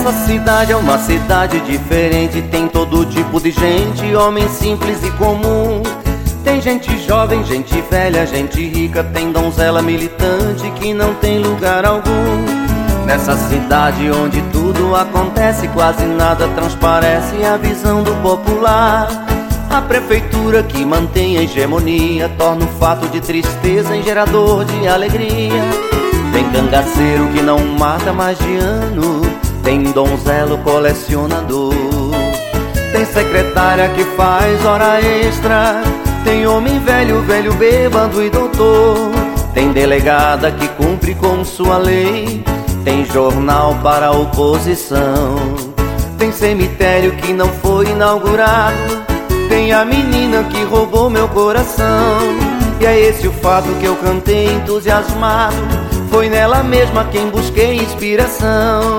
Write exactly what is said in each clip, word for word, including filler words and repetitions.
Essa cidade é uma cidade diferente, tem todo tipo de gente, homem simples e comum. Tem gente jovem, gente velha, gente rica, tem donzela militante que não tem lugar algum. Nessa cidade onde tudo acontece, quase nada transparece a visão do popular. A prefeitura que mantém a hegemonia torna o fato de tristeza em gerador de alegria. Tem cangaceiro que não mata mais de ano, tem donzelo colecionador, tem secretária que faz hora extra, tem homem velho, velho bêbado e doutor, tem delegada que cumpre com sua lei, tem jornal para a oposição, tem cemitério que não foi inaugurado, tem a menina que roubou meu coração. E é esse o fato que eu cantei entusiasmado, foi nela mesma quem busquei inspiração.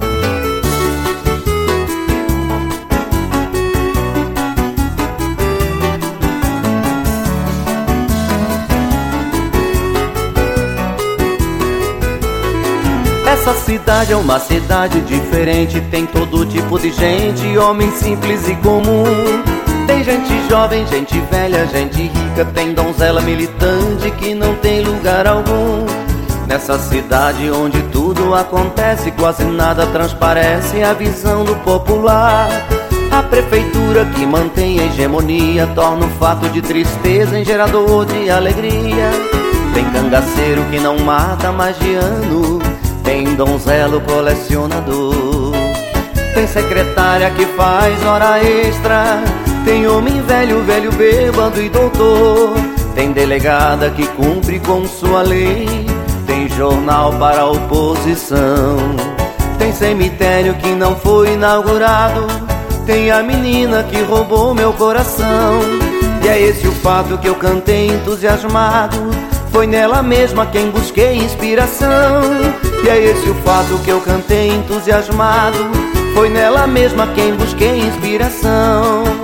Essa cidade é uma cidade diferente, tem todo tipo de gente, homem simples e comum. Tem gente jovem, gente velha, gente rica, tem donzela militante que não tem lugar algum. Nessa cidade onde tudo acontece, quase nada transparece a visão do popular. A prefeitura que mantém a hegemonia torna o fato de tristeza em gerador de alegria. Tem cangaceiro que não mata mais de ano, tem donzelo colecionador, tem secretária que faz hora extra, tem homem velho, velho bêbado e doutor, tem delegada que cumpre com sua lei, tem jornal para a oposição, tem cemitério que não foi inaugurado, tem a menina que roubou meu coração. E é esse o fato que eu cantei entusiasmado, foi nela mesma quem busquei inspiração. E é esse o fato que eu cantei entusiasmado, foi nela mesma quem busquei inspiração.